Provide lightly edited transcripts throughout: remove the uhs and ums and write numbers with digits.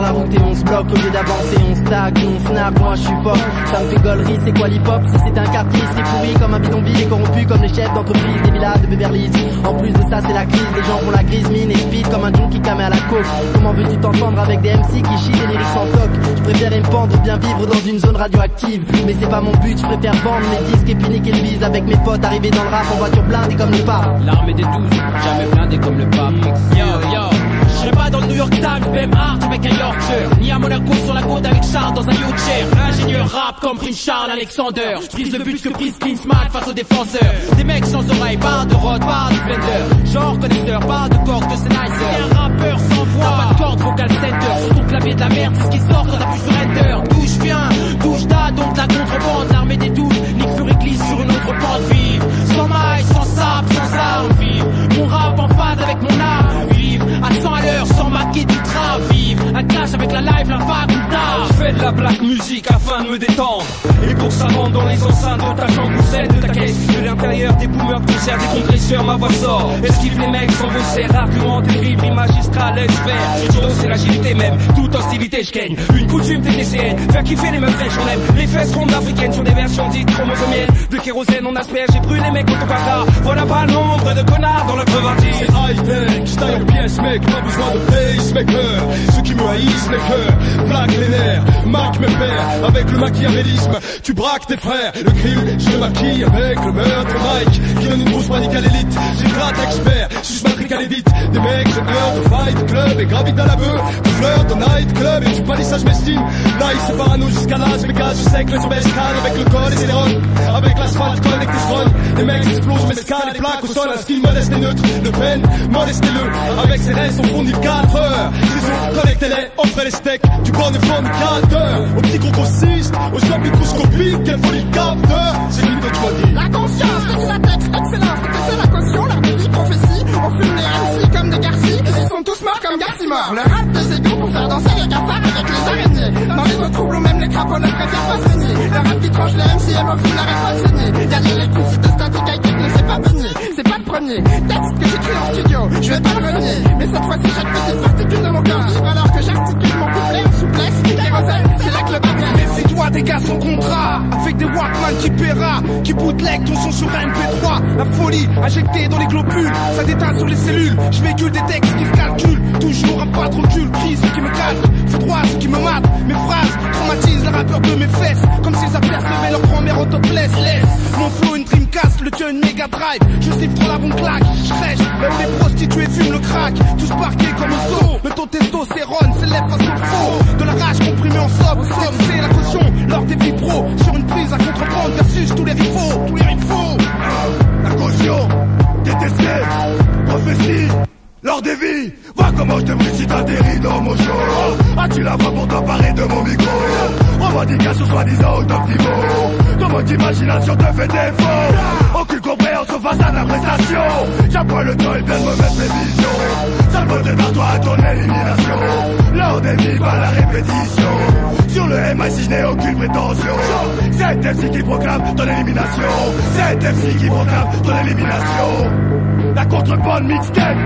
la route et on se bloque. Au lieu d'avancer on stagne, on snap, moi je suis fort. Ça me fait gaulerie, c'est quoi l'hip hop? Si c'est un quartier, c'est pourri comme un bidonville et corrompu comme les chefs d'entreprise des villas de Beverly Hills. En plus de ça c'est la crise, les gens font la grise mine et speed comme un junkie camé à la coke. Comment veux-tu t'entendre avec des MC qui chient des lyrics sans toc? Je préfère me pendre ou bien vivre dans une zone radioactive. Mais c'est pas mon but, je préfère vendre mes disques et puis niquer le bise avec mes potes, arriver dans le rap en voiture blindée comme le pape. L'armée des 12, jamais blindée comme le pape. Yo yo, je serai pas dans le New York Times, BM Art avec un Yorkshire, ni à Monaco sur la côte avec Charles dans un yacht chair. Ingénieur rap comme Prince Charles Alexander. Je prise le but que prise Clean Smart face aux défenseurs. Des mecs sans oreilles, pas de rod, pas de blender. Genre connaisseur, pas de cordes de Sennheiser. C'est un rappeur sans voix, t'as pas de corde vocal center. Sur ton clavier de la merde, c'est ce qui sort quand t'appuies sur Enter. D'où je viens, d'où je date, donc la contrebande. L'armée des 12, Nick Fury glisse sur une autre pente vive. Sans mailles, sans sable, sans armes vive. Mon rap en phase avec mon âme vive. À 100 à l'heure, sans maquer du train vive. Un clash avec la live, la vague ou tard. Je fais de la black musique afin de me détendre. Et pour ça rentre dans les enceintes de ta chambre ou celle de ta caisse. De l'intérieur des boomers, concerts, des compresseurs, ma voix sort. Esquive les mecs sans vos serres, argument terrible, magistral, expert. Judo c'est l'agilité même, toute hostilité je gagne. Une coutume TTCN, faire kiffer les meufs fraîches, on aime. Les fesses rondes africaines sur des versions dites chromosomiennes. De kérosène on asperge, j'ai brûlé les mecs au tocata. Voilà pas le nombre de connards dans le crevardier. C'est high-tech, style pièce mec, pas besoin de pacemaker. Ceux qui me haïssent les cœurs, blague les nerfs, Mac mes pères. Avec le machiavélisme, tu braques tes frères. Le crime, je le maquille avec le meurtre Mike qui donne une grosse panique à l'élite. J'ai gratte expert, suce ma trique à l'édite. Des mecs, j'ai peur de fight club et gravite à la bœuf. Tu fleurs de night club et tu palissage m'estime. Nice, c'est parano jusqu'à l'âge, mes gars, je sais que les sauvages crânes avec le col et les drogues. Avec l'asphalte, colle avec tes stronnes. Les mecs explosent, mes scales, les plaques au sol. Un style modeste et neutre, Le Pen, molestez-le. Avec ses restes, on fournit 4 heures. Ciseaux, connectez-les, offrez les steaks. Du bon et fornicateur. Au petit concorsiste, aux hommes microscopiques. Quelle folie le capteur. C'est lui que tu m'as dit. La conscience, petit la tête, excellence, c'est la caution, leur vie, prophétie. On fume les MC comme des garcis. Ils sont tous morts comme Garcimore. Le rap des égaux pour faire danser les cafards avec les araignées. Dans les autres troubles ou même les crapauds ne préfèrent pas se régner. Le rap qui tranche les MC et l'on fume n'arrête pas de saigner. Y'a l'électricité statique high-tech ne sait pas baigner. C'est pas le premier texte que j'écris en studio, je vais pas le renier. Mais cette fois-ci chaque petite particule de mon corps vibre alors que j'articule mon couplet en souplesse. Kérosène, c'est là que le bas vient. Méfie-toi des gars sans contrat, avec des Walkman qui paiera, qui bootleg ton son sur MP3. La folie injectée dans les globules, ça déteint sur les cellules. Je véhicule des textes qui se calculent, toujours un pas de recul. Crise qui me calme, c'est droit ce qui me mate. Mes phrases traumatisent les rappeurs de mes fesses, comme s'ils apercevaient leur grand-mère au topless. Laisse mon flow une Dreamcast, le tien une Mega Drive. Je siffle trop la bonne claque, je crèche là où les prostituées fument le crack. Tous parqués comme au zoo, le taux testostérone s'élève face au faux. De la rage comprimée en somme, c'est la caution lors des vies pro. Sur une prise à contrebande versus tous les rivaux. La caution, TTC, prophétie, lors des vies. Vois comment je te brise si t'atterris dans mon show. As-tu la voix pour t'emparer de mon micro? Revendication soi-disant au top niveau. Ton mode d'imagination te fait défaut. Aucune compréhension face à la prestation. J'apprends le temps et bien de me mettre mes visions. Ça me vers toi à ton élimination. Lors des vies, pas la répétition. Sur le MIC, je n'ai aucune prétention. C'est MC qui proclame ton élimination. C'est MC qui proclame ton élimination. La contrebande mixtape.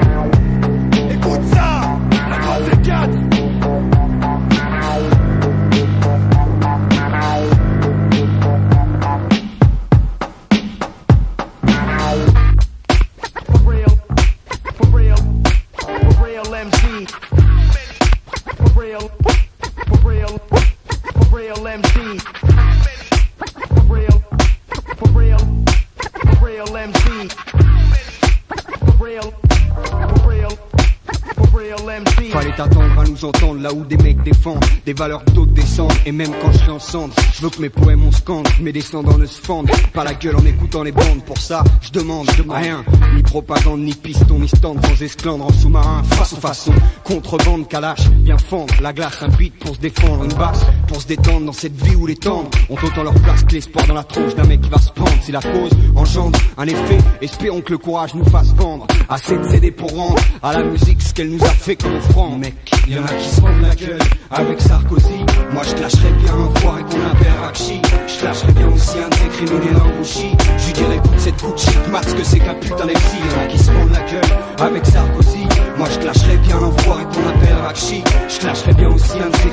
Écoute ça, la bande des 4. Fallait t'attendre à nous entendre là où des mecs défendent des valeurs que d'autres descendent. Et même quand je suis en cendre, je veux que mes poèmes on scande. Mes descendants ne se fendent pas la gueule en écoutant les bandes. Pour ça je demande rien, ni propagande, ni piston, ni stand. Sans esclandre en sous-marin, face aux façons. Contrebande, calache, viens fendre la glace. Un beat pour se défendre, une basse pour se détendre. Dans cette vie où les tendres ont autant leur place que l'espoir dans la tronche d'un mec qui va se prendre. Si la cause engendre un effet, espérons que le courage nous fasse vendre assez de CD pour rendre à la musique ce qu'elle nous a fait comme offrande. Mec, y'en a qui se rendent la gueule avec Sarkozy. Moi je clasherais bien un foiré qu'on appelle Rakshi. Je clasherais bien aussi un de ces criminels en Gucci. Je lui dirais écoute cette Gucci, Max que c'est qu'un putain d'MC. Y'en a qui se rendent la gueule avec Sarkozy. Moi je clasherais bien un foiré qu'on appelle Rakshi. Je clasherais bien aussi un de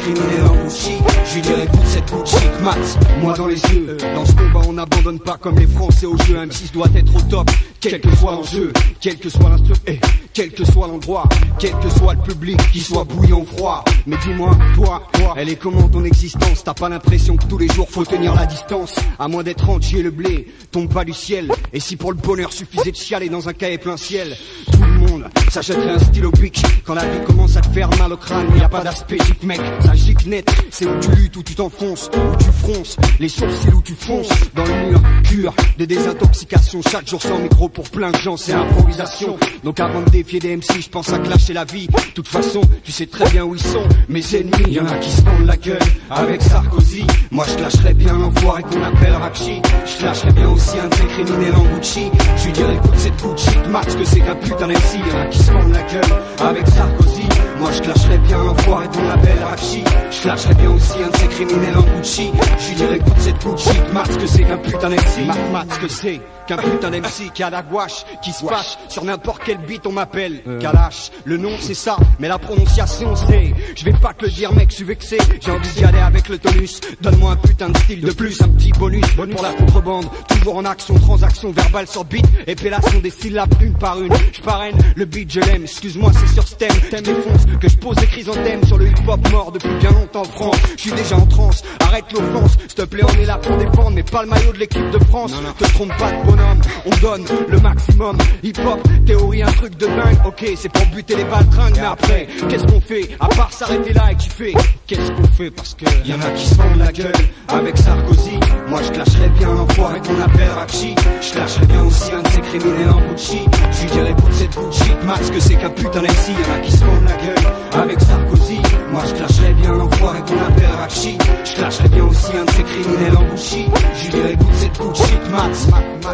criminel en Gucci. Je lui dirais écoute cette Gucci, Max, moi dans les yeux. Dans ce combat on n'abandonne pas comme les Français au jeu. M6 doit être au top, quel que soit l'enjeu, quel que soit l'instru, quel que soit l'endroit, quel que soit le public, qu'il soit bouillant ou froid. Mais dis-moi, toi, elle est comment ton existence? T'as pas l'impression que tous les jours faut tenir la distance? À moins d'être entier, le blé tombe pas du ciel. Et si pour le bonheur suffisait de chialer dans un cahier plein ciel, tout le monde s'achèterait un stylo bic. Quand la vie commence à te faire mal au crâne, y a pas d'aspect chic mec, ça gicle net. C'est où tu luttes, où tu t'enfonces, où tu fronces les sourcils, où tu fonces dans le mur. Cure de désintoxication, chaque jour sans micro pour plein de gens, c'est improvisation. Donc avant de défier des MC, je pense à clasher la vie. De toute façon, tu sais très bien où ils sont, mes ennemis. Y'en a qui se fendent la gueule avec Sarkozy. Moi je clasherais bien l'enfoiré qu'on appelle Rakshi. Je clasherais bien aussi un de ces criminels en Gucci. Je lui dirais écoute cette Gucci, Max, que c'est qu'un putain d'MC. Y'en a qui se fendent la gueule avec Sarkozy. Moi je clasherais bien l'enfoiré qu'on appelle Rakshi. Je clasherais bien aussi un de ces criminels en Gucci. Je lui dirais écoute cette Gucci, Max, que c'est qu'un putain d'MC. Max, que c'est qu'un putain d'MC qui a la gouache, qui se fâche sur n'importe quel beat on m'appelle Kalash. Le nom c'est ça, mais la prononciation c'est. Je vais pas te le dire mec, je suis vexé. J'ai envie d'y aller avec le tonus. Donne-moi un putain de style de plus, un petit bonus pour la contrebande. Toujours en action, transaction verbale sur beat, épellation des syllabes une par une. Je parraine, le beat je l'aime, excuse-moi c'est sur ce thème. Je défonce, que je pose des chrysanthèmes sur le hip-hop mort depuis bien longtemps en France. Je suis déjà en transe, arrête l'offense. S'il te plaît on est là pour défendre, mais pas le maillot de l'équipe de France. Te trompe pas de bonhomme, on donne le maximum. Hip-hop, théorie, un truc de dingue. Ok, c'est pour buter les baltringues, mais après, qu'est-ce qu'on fait? À part s'arrêter là et kiffer, qu'est-ce qu'on fait? Parce que y'en a qui se fendent la gueule avec Sarkozy. Moi je clasherais bien l'enfoiré qu'on appelle Rakshi. Je clasherais bien aussi un de ces criminels en Gucci. Je lui dirais écoute cette Gucci, Max, que c'est qu'un putain d'MC. Y'en a qui se fendent la gueule avec Sarkozy. Moi je clasherais bien l'enfoiré qu'on appelle Rakshi. Je clasherais bien aussi un de ces criminels en Gucci. Je lui dirais écoute cette Gucci, Max.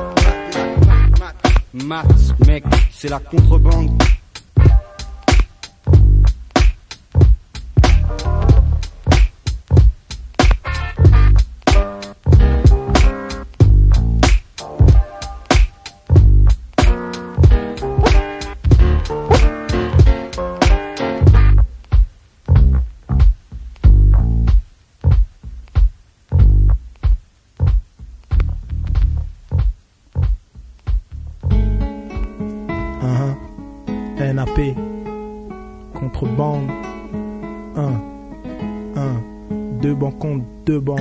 Max, mec, c'est la contrebande. NAP, contrebande, 2 bancs contre 2 bancs,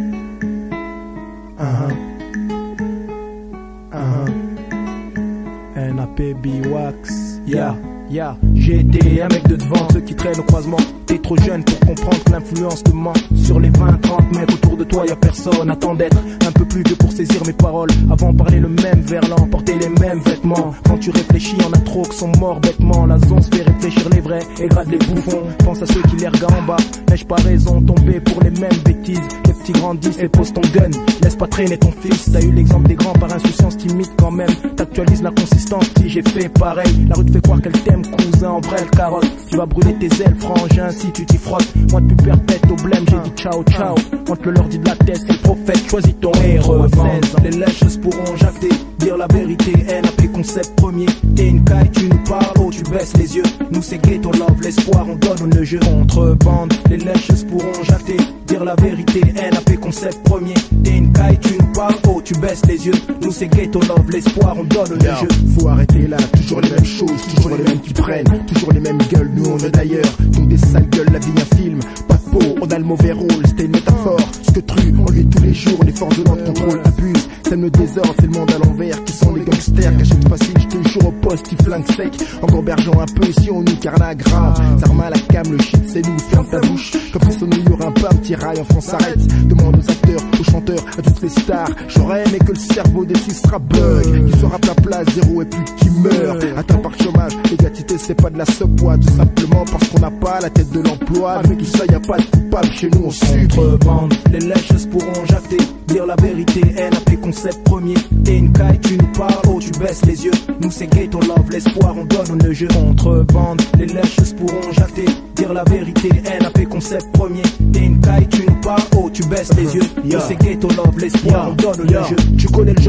NAP, B-Wax, yeah, j'ai été un mec de devant, ceux qui traînent au croisement. T'es trop jeune pour comprendre que l'influence te ment. Sur les 20-30 mecs autour de toi, y'a personne. Attends d'être un peu plus vieux pour saisir mes paroles. Avant parler le même verlan, porter les mêmes vêtements. Quand tu réfléchis, y'en a trop qui sont morts bêtement. La zone se fait réfléchir les vrais et grade les bouffons. Pense à ceux qui les regardent en bas. N'ai-je pas raison, tomber pour les mêmes bêtises. Les petits grandissent et pose ton gun. Laisse pas traîner ton fils. T'as eu l'exemple des grands par insouciance timide quand même. T'actualises la consistance, si j'ai fait pareil. La rue te fait croire qu'elle t'aime, cousin, en vrai le carotte. Tu vas brûler tes ailes, frangin, si tu t'y frottes. Moi depuis perpète au blême, j'ai dit ciao ciao. Quand le leur dit de la tête, c'est le prophète, choisis ton héros. Les lèches pourront jacter, dire la vérité, NAP concept premier. T'es une caille, tu nous parles, oh tu baisses les yeux. Nous c'est ghetto love, l'espoir, on donne le jeu. Contrebande, les lèches pourront jacter, dire la vérité, NAP concept premier. T'es une caille, tu nous parles, oh tu baisses les yeux. Nous c'est ghetto love, l'espoir, on donne le jeu. Faut arrêter là, toujours les mêmes choses, toujours les mêmes qui prennent, toujours les mêmes gueules, nous on est d'ailleurs. Donc des sales gueules, la vie un film, pas de peau, on a le mauvais rôle, c'était une métaphore. Ce que tru, on lui tous les jours, les forces de l'ordre contrôle, abusent. Sème le désordre, c'est le monde à l'envers, qui sont les gangsters, cachette facile, je te jure au poste, ils flinguent sec. Encore bergeant un peu ici, on nous carna grave. Ça remet à la cam, le shit c'est nous, ferme ta bouche. Comme si on y aura un peu un petit rail, en France s'arrête. Demande aux acteurs, aux chanteurs, à toutes les stars. J'aurais aimé que le cerveau des six sera bug, qui sera à ta place, zéro et puis qui meurt. Atteint par chômage, l'égalité c'est pas de la subway, tout simplement parce qu'on n'a pas la tête de l'emploi. Mais tout ça y a pas de coupable, chez nous on subit. Contrebande, les lèches pourront jacter, dire la vérité, NAP concept premier. T'es une caille, tu nous parles, oh tu baisses les yeux. Nous c'est ghetto love, l'espoir, on donne le jeu. Contrebande, les lèches pourront jacter, dire la vérité, NAP concept premier. T'es une caille, tu nous parles, oh tu baisses les yeux. Nous c'est ghetto love, l'espoir, on donne le jeu. Tu connais le genre, le style,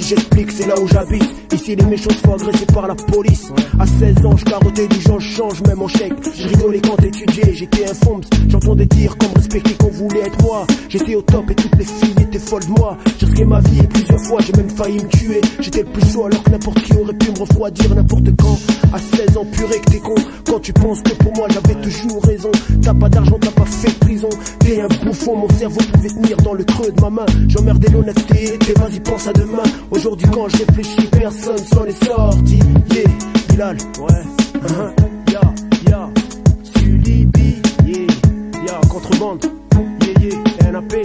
j'explique, c'est là où j'habite. Ici les méchants se font agresser par la police. À 16 ans je carottais du genre, je change même en chèque. Je rigolais quand étudiais, j'étais un fond. J'entendais dire qu'on me respectait, qu'on voulait être moi. J'étais au top et toutes les filles étaient folles de moi. J'ai risqué ma vie et plusieurs fois j'ai même failli me tuer. J'étais le plus chaud alors que n'importe qui aurait pu me refroidir n'importe quand. À 16 ans purée que t'es con. Quand tu penses que pour moi j'avais toujours raison. T'as pas d'argent, t'as pas fait de prison. T'es un bouffon, mon cerveau pouvait tenir dans le creux de ma main. J'emmerdais l'honnêteté, t'es vas-y pense à demain. Aujourd'hui quand je réfléchis, personne s'en est sorti. Yeah, Bilal, ouais, ya, Sulibi, yeah, ya, contrebande, yeah, NAP.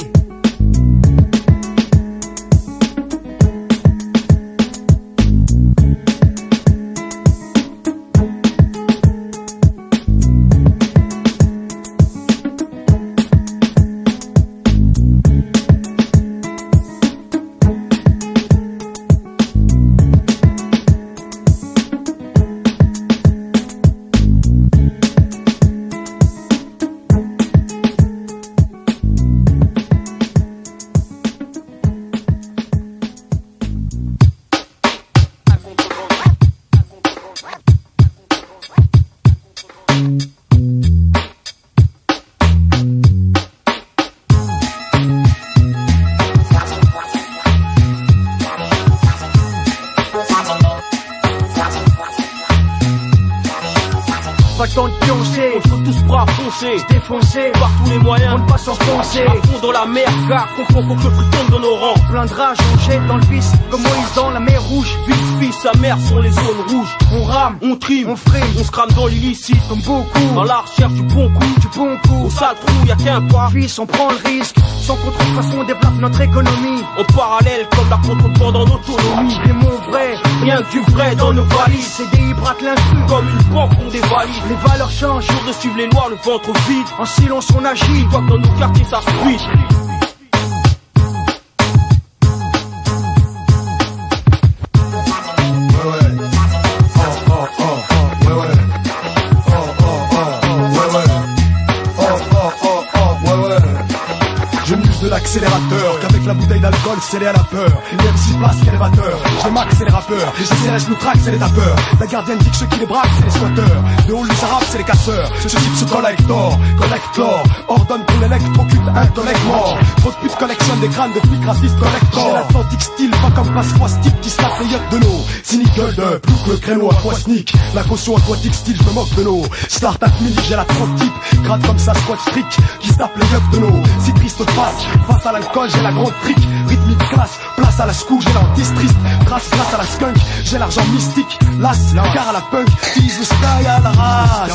Pas le temps de pioncer, on faut tous bras foncer, défoncer par tous les moyens, on ne pas s'enfoncer à fond dans la mer, car comprends faut que le fruit tombe dans nos rangs. Plein de rage, on jette dans le vice, comme Moïse dans la mer rouge. Fils, sa mère sur les zones rouges. On rame, on trime, on frime, on se crame dans l'illicite, comme beaucoup, dans la recherche du bon coup, au sale trou, y'a qu'un pas. Fils, on prend le risque, sans contrefaçon, on développe notre économie. En parallèle, comme la contrebande en autonomie. Les mots vrais, rien que du vrai dans nos valises. CDI braque l'instru, comme une banque on dévalise. Les valeurs changent, jour de suivre les lois, le ventre vide. En silence on agit, quoi que dans nos quartiers ça se fuit. L'accélérateur, qu'avec la bouteille d'alcool scellée à la peur. Il y a 6 places qu'élévateur. Je max c'est les rappeurs, les GCRS nous traquent c'est les tapeurs. La gardienne dit que ceux qui les braquent c'est les squatteurs. De haut les arabes c'est les casseurs. Ce type se collector, ordonne pour l'électrocute intellect mort. Trop de putes collectionnent des crânes de flics racistes collector. J'ai l'Atlantique style, pas comme passe-fois ce type qui se tape les yachts de l'eau. Cynical de plus que le créneau à toi sneak. La caution aquatique style, je me moque de l'eau. Start-up mini, j'ai la 30 type. Grade comme ça squat strict, qui se tape les yachts de l'eau. Si triste passe, face à l'alcool j'ai la grande trick. Rythmique classe, place à la scou, j'ai l'antis triste. Trace grâce à la skunk, j'ai l'argent mystique. Las, car à la punk, tease le sky à la race.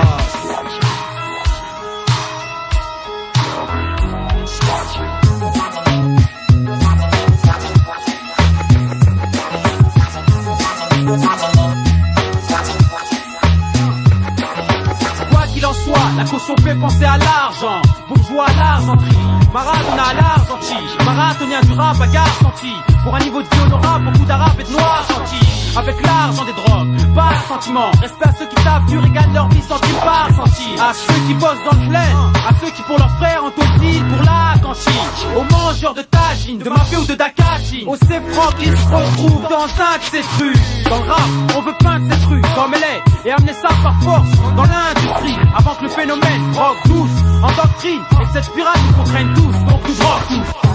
Quoi qu'il en soit, la caution fait penser à l'argent. Bourgeois à l'argenterie, Maradona à l'argenterie, marathonien du rap, bagarre senti. Pour un niveau de vie honorable, beaucoup d'arabes et de noirs sentis. Avec l'argent des drogues, pas de sentiment. Respect à ceux qui tapent dur et gagnent leur vie centime par centime. À ceux qui bossent dans le plein, à ceux qui pour leurs frères en taupillent pour la cantine. Aux mangeurs de tagine, de mafia ou de dakatine. Aux C-Francs qui se retrouvent dans un de ces trucs. Dans le rap, on veut peindre cette rue comme elle est et amener ça par force dans l'industrie. Avant que le phénomène drogue douce en doctrine et que cette spirale nous contraigne tous, donc nous drogue tous.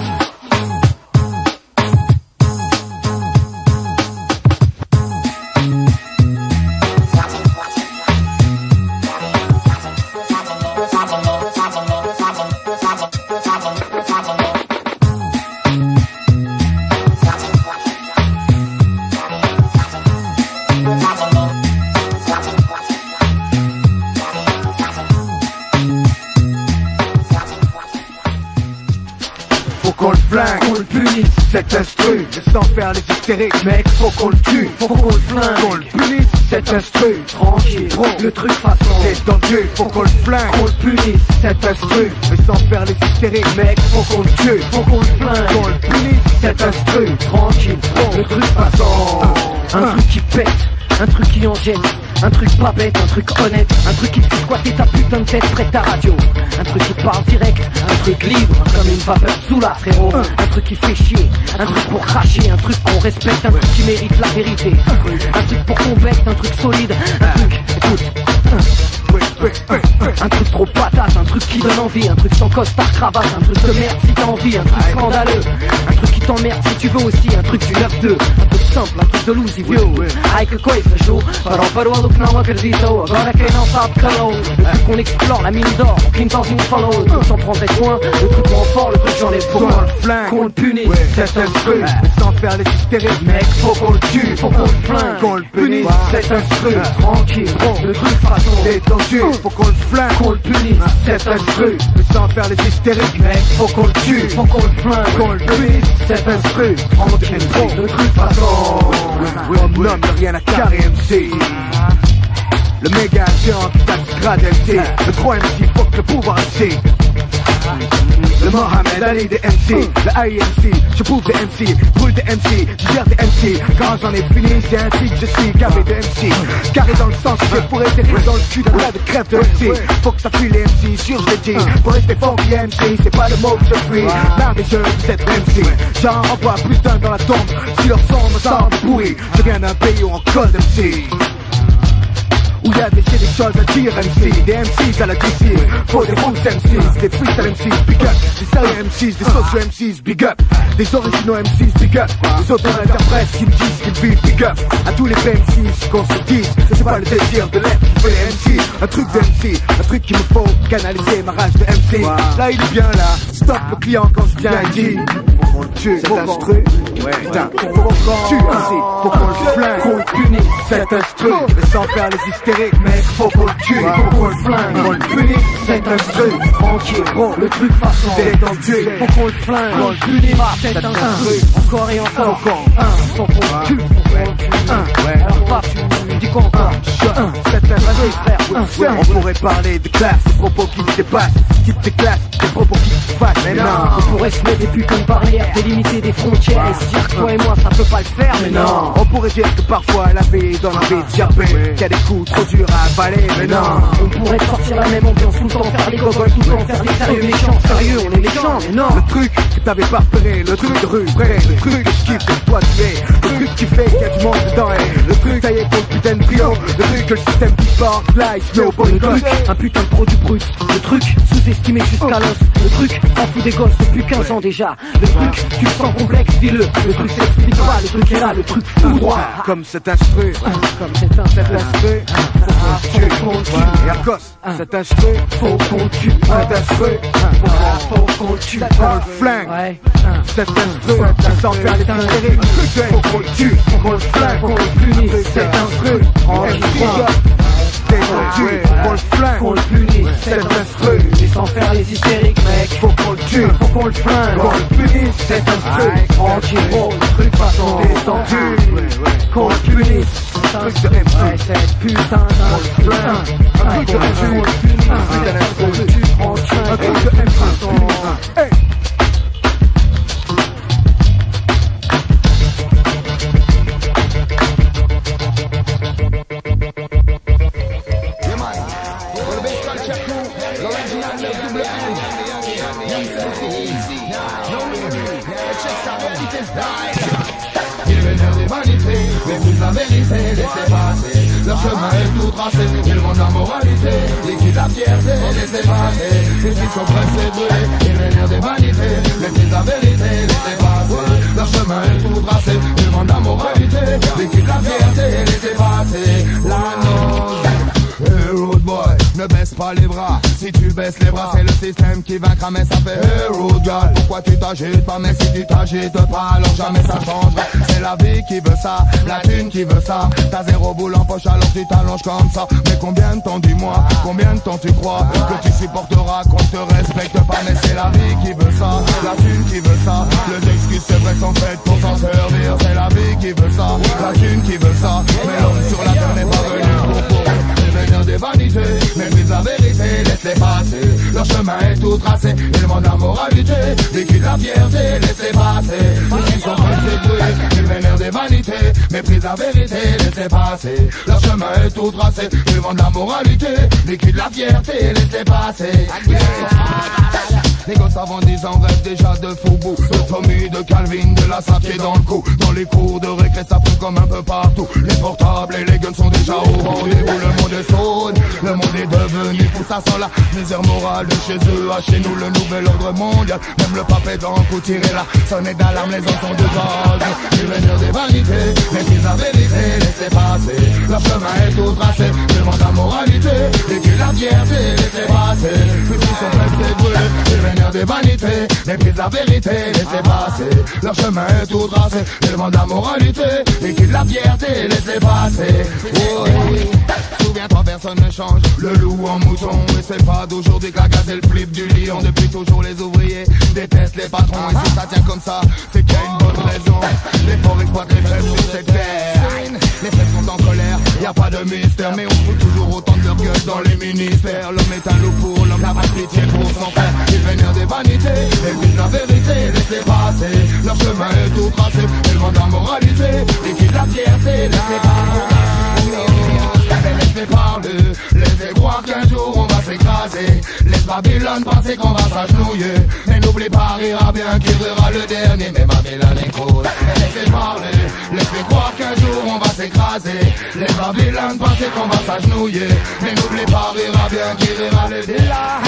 Cet instru, sans faire les hystériques, mec, faut qu'on le tue, faut qu'on le flingue, qu'on le punisse, cet instru, tranquille, le truc façon, c'est dans le cul, faut qu'on le flingue, qu'on le punisse, cet instru, mais sans faire les hystériques, mec, faut qu'on le tue, faut qu'on le flingue, qu'on le punisse, cet instru, tranquille, le truc façon, un truc qui pète, un truc qui en jette. Un truc pas bête, un truc honnête, un truc qui te fait squatter ta putain de tête près de ta radio. Un truc qui parle direct, un truc libre, comme une vapeur sous la frérot. Un truc qui fait chier, un truc pour cracher, un truc qu'on respecte, un truc qui mérite la vérité. Un truc pour qu'on becte, un truc solide, un truc, écoute. Un truc trop patate, un truc qui donne envie, un truc sans costard cravate, un truc de merde si t'as envie, un truc scandaleux, un truc qui t'emmerde si tu veux aussi, un truc du 9-2, un truc simple, un truc de lousy vieux. Ai que coisa show, parou que não acreditou, agora quem não sabe calou. Le truc qu'on explore, la mine d'or, clean dans une follow, le truc sans prendre des points, le truc moins fort, le truc j'enlève pour moi, qu'on le punisse, c'est un truc, sans faire les hystériques, mec, faut qu'on le tue, faut qu'on le flingue, qu'on le punisse, c'est un truc, tranquille, le truc façon détendu. Faut qu'on le flingue, qu'on le punisse, c'est un truc. Mais sans faire les hystériques, mec, faut qu'on le tue, faut qu'on le flingue, qu'on le punisse, c'est un truc. Tranquille, le truc façon. Homme de rien à carré MC. Le méga géant qui taxe grade MC. Le 3 MC, faut que le pouvoir MC. Le Mohamed Ali des MC, le IMC, je prouve des MC, brûle des MC, digère des MC. Quand j'en ai fini, c'est ainsi que je suis gavé de MC. Carré dans le sens, je pourrais t'aider dans le cul d'un tas de crève de MC. Faut que ça fuit les MC, sûr je l'ai dit. Pour rester funky MC, c'est pas le mot que je fuis. L'art des jeux, vous êtes MC. J'en envoie plus d'un dans la tombe, si leur son me semble pourri. Je viens d'un pays où on colle MC. Où y'a des choses à dire MC, des MCs à la DC. Faut des bons MCs, des freestyle MCs, big up. Des sérieux MCs, des sociaux MCs, big up. Des originaux MCs, big up. Des auto-interprètes qui me disent qu'ils vivent, big up. À tous les MCs qu'on se dise, c'est pas le désir de l'être, faut les MC. Un truc de MC, un truc qu'il me faut canaliser ma rage de MC. Là il est bien là, stop le client quand je viens il dit faut qu'on le tue, c'est instru. Ouais, putain, faut qu'on le tue MC, faut qu'on le flingue, qu'on le punisse, c'est instru. Mais sans faire les hystériques, mec, faut qu'on le tue, faut qu'on le flingue, qu'on le punisse, c'est instru. Tranquille, gros, le truc façon détendu, faut qu'on le flingue, qu'on le punisse, c'est instru. Encore et encore, faut qu'on le tue, alors pas, tu dis quoi encore? C'est instru, frère, on pourrait parler de classe, des propos qui te dépassent, qui te déclassent, des propos qui te fâchent, mais non. On pourrait se mettre des putains de barrières, délimiter des frontières et se dire que toi et moi ça peut pas le faire, mais non. On pourrait dire que parfois la vie donne envie de japper, qu'il y a des coups trop durs à avaler, mais non. On pourrait sortir la même ambiance tout le temps, faire les gogoles tout le temps, faire des sérieux méchants, sérieux, on est méchants, mais non. Le truc que t'avais pas repéré, le truc de rue, vrai, le truc que je kiffe que toi tu es, le truc qui fait qu'il y a du monde dedans, et le truc taillé pour le putain de trio, le truc que le système qui porte, live, snowball, le truc, un putain de produit brut, le truc sous-estimé jusqu'à l'os, le truc en fout des gosses depuis 15 ans déjà, le truc tu le sens complexe, dis-le, le truc s'explique pas, le truc est là, le truc tout droit, comme cet instru, comme cet instru, faut qu'on le tue, et à cause, cet instru, faut qu'on le tue, cet instru, faut qu'on le tue, qu'on le flingue, cet instru, sans faire les intérêts, faut qu'on le tue, faut qu'on le flingue, qu'on le punisse, cet instru, on le qu'on le flingue, qu'on le punisse, c'est instru. Et sans faire les hystériques, mec, faut qu'on le tue, faut qu'on le flingue, qu'on le punisse, c'est instru. Tranquille, gros, le truc façon détendu, qu'on le punisse, c'est un truc de MC, c'est putain d'un flingue, un truc de MC, qu'on le punisse, c'est un truc de MC, un truc de MC, mais plus la vérité, laissez passer. Leur chemin est tout tracé, ils vendent la moralité, liquide la fierté, laissez passer. Les filles sont pressés brûlés, ils vénèrent des vanités, mais plus la vérité, laissez passer. Leur chemin est tout tracé, ils vendent la moralité, liquide la fierté, laissez passer. L'annonce. Hey road boy, ne baisse pas les bras. Si tu baisses les bras, c'est le système qui vaincra, mais ça fait hey road girl. Pourquoi tu t'agites pas, mais si tu t'agites pas, alors jamais ça changera. C'est la vie qui veut ça, la thune qui veut ça. T'as zéro boule en poche, alors tu t'allonges comme ça. Mais combien de temps, dis-moi, combien de temps tu crois que tu supporteras qu'on te respecte pas? Mais c'est la vie qui veut ça, la thune qui veut ça. Les excuses c'est vrai sont faites pour s'en servir. C'est la vie qui veut ça, la thune qui veut ça. Mais l'homme sur la terre n'est pas venu pour courir des vanités, mais plus la vérité, laisse-les passer. Leur chemin est tout tracé, ils vendent la moralité, liquide la fierté, laisse-les passer. Ils sont pressés de brûler, ils vénèrent des vanités, méprisent la vérité, laissez passer. Leur chemin est tout tracé, ils vendent la moralité, liquident la fierté, laissez passer. Les gosses avant 10 ans rêvent déjà de fourbeau, de Tommy, de Calvin, de la sapier dans le cou. Dans les cours de récré ça fout comme un peu partout. Les portables et les guns sont déjà au rendez-vous. Le monde est saune, le monde est devenu fou. Ça sent la misère morale de chez eux à chez nous, le nouvel ordre mondial. Même le pape est en coup, tiré la sonnette d'alarme, les enfants de gaz. Ils viennent des vanités, méprisent la vérité, laissez passer. Leur chemin est tout tracé, demandent la moralité, liquident la fierté, laissez passer. Puis ils sont presque brûlés, des vanités, méprisent la vérité, laissez passer. Leur chemin est tout tracé, ils demandent la moralité, liquident la fierté, laissez passer. Oh, oui. Souviens-toi, personne ne change le loup en mouton. Et c'est pas d'aujourd'hui que la gazelle flippe du lion. Depuis toujours les ouvriers détestent les patrons. Et si ça tient comme ça, c'est qu'il y a une bonne raison. Les forts exploitent les faibles sur cette terre. Les faibles sont en colère, y a pas de mystère. Mais on fout toujours autant de leur gueule dans les ministères. L'homme est un loup pour l'homme, n'a pas de pitié pour son frère. Ils viennent des vanités, ils disent la vérité, laissez passer. Leur chemin est tout tracé, ils vendent la moralité, liquident la fierté, laissez parler, laissez croire qu'un jour on va s'écraser. Laisse Babylone penser qu'on va s'agenouiller. Mais n'oublie pas, rira bien qui rira le dernier. Mais Babylone est cool, laissez parler, laissez croire qu'un jour on va s'écraser. Laisse Babylone penser qu'on va s'agenouiller. Mais n'oublie pas, rira bien qui rira le dernier.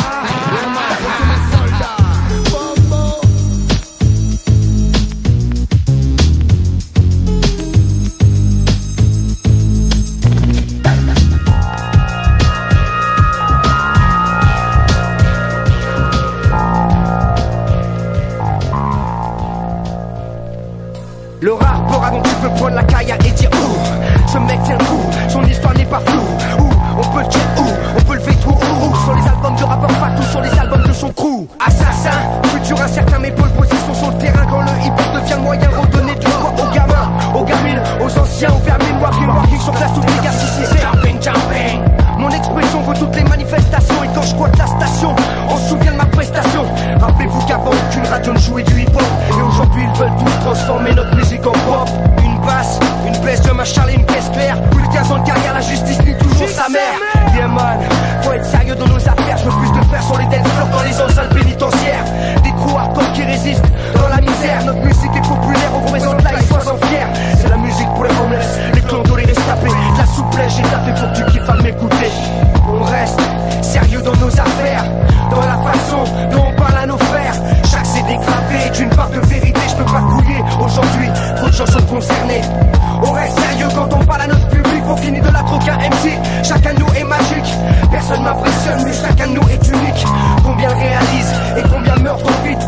Le rare peur avant que tu peux prendre la caille et dire ouh, ce mec tient le coup, son histoire n'est pas floue. Ouh, on peut le check où, on peut le faire tout où. Sur les albums de rappeur Fatou, sur les albums de son crew. Assassin, futur incertain mais pole position sur le terrain. Quand le hip-hop devient moyen, redonner de l'envoi aux gamins, aux gamines, aux anciens, aux vermines. Walking sur place, toutes les gars, si c'est jumping, jumping. Mon expression vaut toutes les manifestations. Et quand je squatte la station, on se souvient de ma prestation. Rappelez-vous qu'avant aucune radio ne jouait du hip-hop. Et aujourd'hui ils veulent tous transformer notre musique en pop. Une basse, une baisse de Marshall et une caisse claire. Plus de 15 ans de carrière, la justice nie toujours sa mère. Yeah man, faut être sérieux dans nos affaires. Je veux plus de faire sur les dance floors dans les enceintes pénitentiaires. Des trous hardcore qui résistent dans la misère. Notre musique est populaire, on représente là, ils soient en fiers. C'est la musique pour les homeless, les clandos, les rescapés. De la souplesse, j'ai tapé pour que tu kiffes à m'écouter. On reste sérieux dans nos affaires, dans la façon dont on parle à nos frères. Chaque CD gravé est une part de vérité, je peux pas couiller. Aujourd'hui, trop de gens sont concernés. On reste sérieux quand on parle à notre public. Pour finir de la troque à MC, chacun de nous est magique. Personne m'impressionne, mais chacun de nous est unique. Combien le réalise et combien meurt trop vite.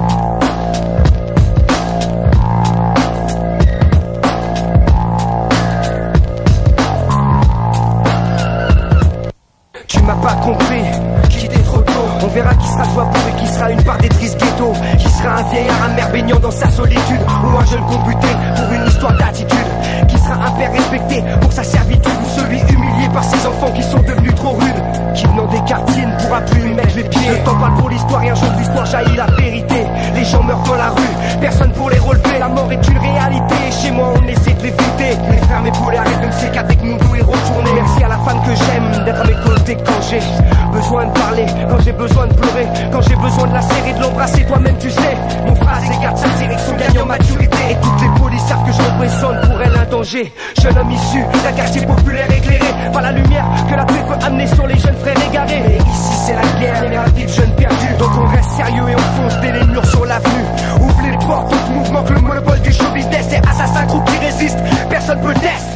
Tu m'as pas compris, quitter trop tôt. On verra qui sera toi pour et qui sera une part des tristes ghettos. Qui sera un vieillard amer baignant dans sa solitude, ou un jeune combuté pour une histoire d'attitude. Qui sera un père respecté pour sa servitude, ou celui humilié par ses enfants qui sont devenus trop rudes. Qui venant des quartiers ne pourra plus y mettre les pieds. Le temps parle pour l'histoire et un jour de l'histoire jaillit la vérité. Les gens meurent dans la rue, personne pour les relever. La mort est une réalité et chez moi on essaie de l'éviter. Mes frères, mes poulets, arrête de me séquer avec mon dos et retourner. Merci à la femme que j'aime d'être à mes côtés quand j'ai besoin de parler, quand j'ai besoin de pleurer, quand j'ai besoin de la serrer, de l'embrasser. Toi-même tu sais, mon phrase garde sa direction, gagne en maturité. Et toutes les polices savent que je représente pour elle un danger. Jeune homme issu d'un quartier populaire éclairé par la lumière que la paix peut amener sur les jeunes frères égarés. Mais ici c'est la guerre, les radiques jeunes perdus. Donc on reste sérieux et on fonce dès les murs sur l'avenue. Ouvrez les portes, autres mouvements que le monopole du show business. C'est assassin, groupe qui résiste, personne peut tester.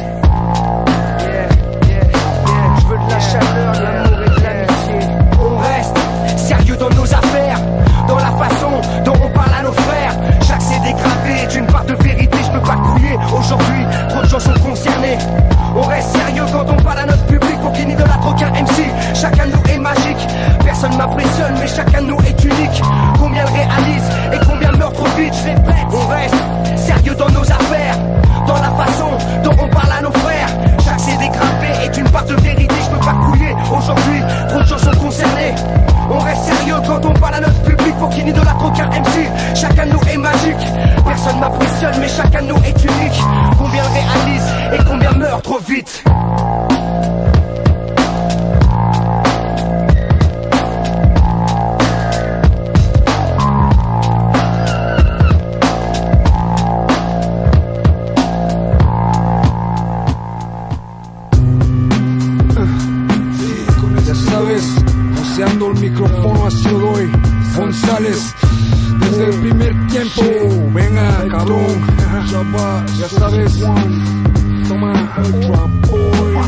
Je veux de la chaleur, de l'amour et de l'amitié. On reste sérieux dans nos affaires, dans la façon dont on parle à nos frères. Chaque CD gravé est une part de vérité, je peux pas couiller. Aujourd'hui, trop de gens sont concernés. On reste sérieux quand on parle à notre public. Pour qu'il n'y de la troque un MC, chacun de nous est magique. Personne m'impressionne, mais chacun de nous est unique. Combien le réalise et combien meurt trop vite, je répète. On reste sérieux dans nos affaires, dans la façon dont on parle à nos Personne m'impressionne mais chacun de nous est unique. Combien le réalise et combien meurt trop vite. Moceando el micrófono así lo doy, González, desde el primer tiempo, venga cabrón, ya sabes, toma, Ultra Boy,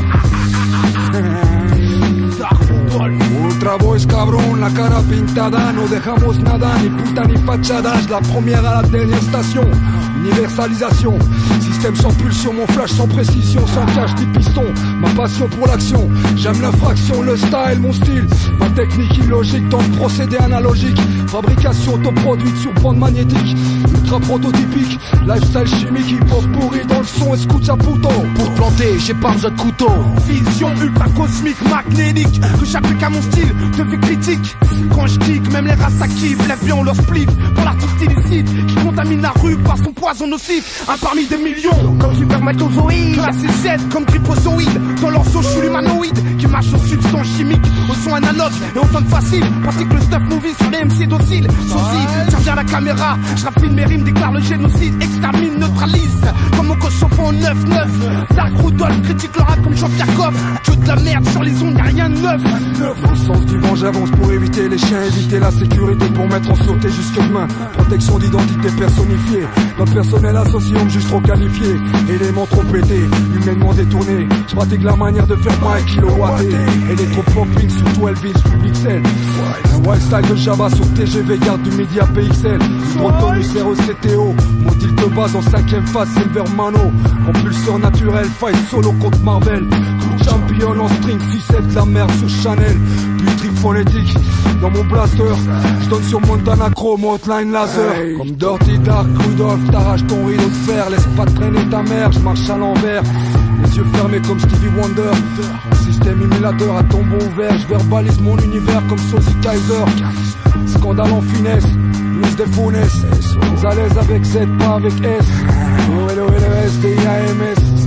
Ultra Boys cabrón, la cara pintada, no dejamos nada, ni puta ni fachadas, la première à la dernière station, universalisation, système sans pulsion, mon flash sans précision, sans cache ni piston, ma passion pour l'action, j'aime l'infraction, le style, mon style, ma technique illogique, tant de procédés analogiques, fabrication autoproduite sur bande magnétique, ultra prototypique, lifestyle chimique, hip-hop pourri dans le son, escucha puto. Pour planter, j'ai pas besoin de couteau. Vision ultra cosmique, magnétique, que j'applique à mon style, devient critique. Quand je kick, même les rastas kiffent, lève bien leur spliff, pour l'artiste illicite, qui contamine la rue par son poison nocif, un parmi des millions, comme supermatozoïde, classé Z comme tripozoïde, dans leur sauce je suis l'humanoïde, qui marche aux substances chimiques, au son analogue, et autant de facile, pratique le stuff movie sur les MC dociles, sosie, tire bien la caméra, je raffine mes rimes, déclare le génocide, extermine, neutralise, comme mon coach en 9-9, Dark Rudolph, critique le rap comme Jean-Pierre Coff, que de la merde sur les ondes, y'a rien de neuf. Au sens du vent j'avance pour éviter les chiens, éviter la sécurité pour mettre en sûreté jusqu'à demain, protection d'identité personnifiée, notre personnel associé on me juge trop qualifié, éléments trop pétés, humainement détournés, je pratique la manière de faire moins kilowatté, électro-popping sur 12 inch public cell, un wild style de Java sur TGV, garde du midi à PXL, Protonus RECTO, mon deal de base en 5ème phase Silver Mano, compulseur naturel, fight solo contre Marvel, champion en string, ficelle de la merde sur Chanel, puis trip phonétique, dans mon blaster, je donne sur Montana Chrome, hotline laser, comme Dirty Dark Rudolph, t'arraches ton rideau de fer, laisse pas traîner ta mère, je marche à l'envers, les yeux fermés comme Stevie Wonder, un système émulateur à tombeau ouvert, je verbalise mon univers comme Sosie Kaiser, scandale en finesse, Luis de Funes, à l'aise avec Z, pas avec S, OLOLS, DIAMS,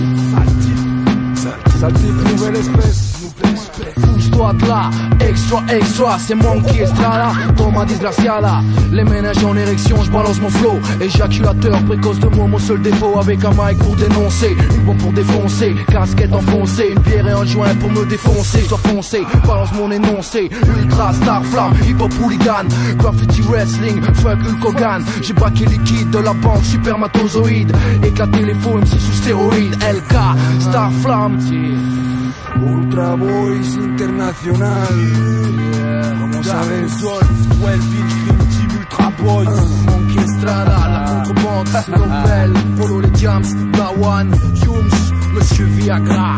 Saltif, nouvelle espèce. Pousse-toi de là, extra, extra, c'est Monkey Estrada, toma disgraciada. Les ménages en érection, je balance mon flow. Éjaculateur précoce de moi, mon seul défaut. Avec un mic pour dénoncer, une bombe pour défoncer, casquette enfoncée, une bière et un joint pour me défoncer. Sois foncé, balance mon énoncé. Ultra star flamme, hip-hop hooligan, graffiti wrestling, fuck Hulk Hogan. J'ai braqué liquide de la banque supermatozoïde, éclaté les faux MC sous stéroïdes. LK, star flamme, Ultra Boys International, como sabes, 12 inch primitive Ultra Boys, Monkey Estrada, la contrebande, c'est Nobel, Polo les Jams, Bawan, Humes, Monsieur Viagra.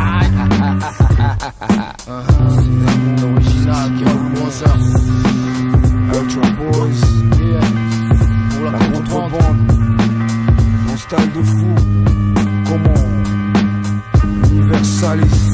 C'est un monde original qui va le moins ça. Ultra Boys, pour la contrebande, mon style de fou, comment universaliste.